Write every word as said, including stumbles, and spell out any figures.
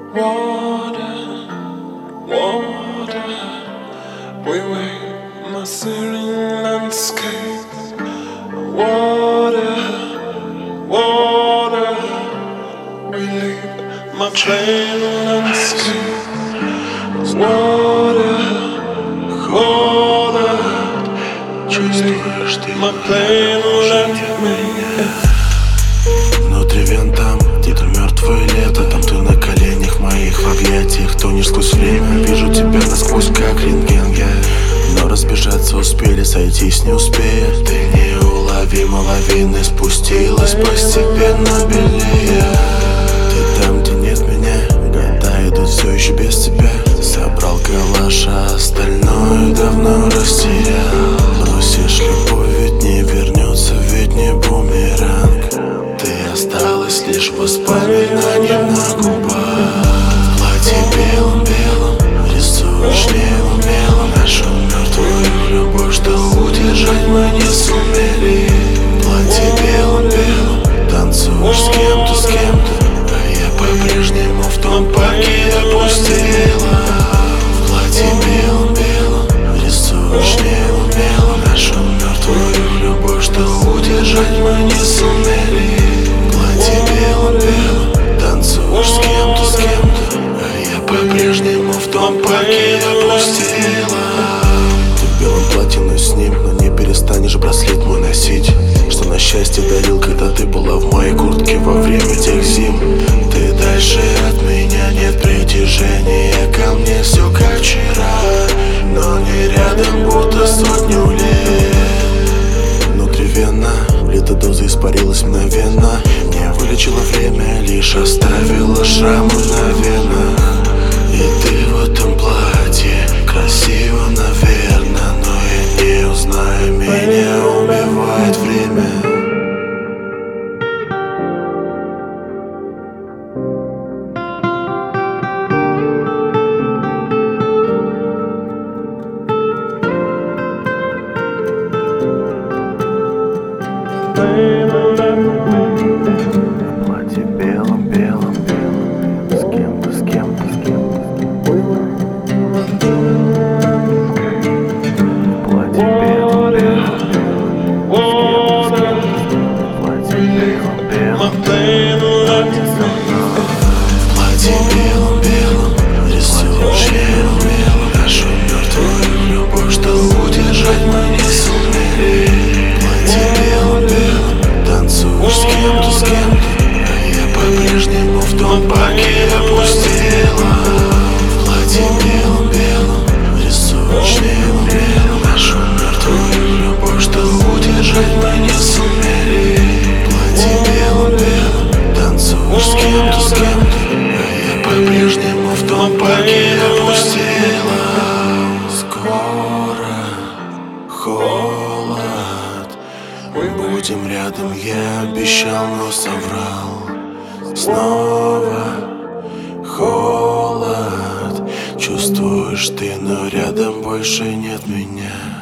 Water, water, we wait my serene landscape. Water, water, we leave my plain landscape. Water, холод, чувствуешь ты my plain landscape. Внутри вен там, где-то мертвое лето. Там ты на коленях моих, в объятиях тонешь сквозь время. Вижу тебя насквозь, как рентген, я. Но разбежаться успели, сойтись не успея. Ты неуловима лавиной спустилась постепенно белее. Ты там, где нет меня, года идут все еще без тебя. Собрал калаш, а остальное давно растерял. Бросишь любовь, ведь не вернется, ведь не бумеранг. Ты осталась лишь воспоминанием на губах. В платье белым-белым рисуешь неумело нашу мертвую любовь, что удержать мы не сумели. В платье белым-белым танцуешь с кем-то, с кем-то, а я по-прежнему в том парке опустела. В платье белым-белым рисуешь неумело нашу мертвую любовь, что удержать мы не сумели. Белым-белым танцуешь с кем-то, с кем-то, а я по-прежнему в том парке опустела. Ты в белом платье, но с ним, но не перестанешь браслет мой носить, что на счастье дарил, когда ты была в моей куртке во время тех зим. Ты дальше от меня, нет притяжения ко мне, все как вчера, но не рядом, будто сотню лет. Внутривенно влита доза испарилась мгновенно. Не вылечило время, лишь оставила шрамы на венах. И ты в этом платье красиво, наверное, но я не узнаю, меня убивает время. В платье белым-белым, с кем-то, с кем-то, с кем-то. В платье белым-белым, с кем-то, с кем-то. В платье белым-белым, в платье белым-белым рисуешь белым-белым нашу мертвую любовь, что удержать мы не сумели. В платье белым-белым танцуешь с кем-то, с кем-то, а я по-прежнему в том парке опустела. В платье белым-белым рисуешь белым-белым нашу мертвую любовь, что удержать мы не сумели. В платье белым-белым танцуешь с кем-то, с кем-то, а я по-прежнему в том парке опустела. Скоро холод, мы будем рядом, я обещал, но соврал. Снова холод, чувствуешь ты, но рядом больше нет меня.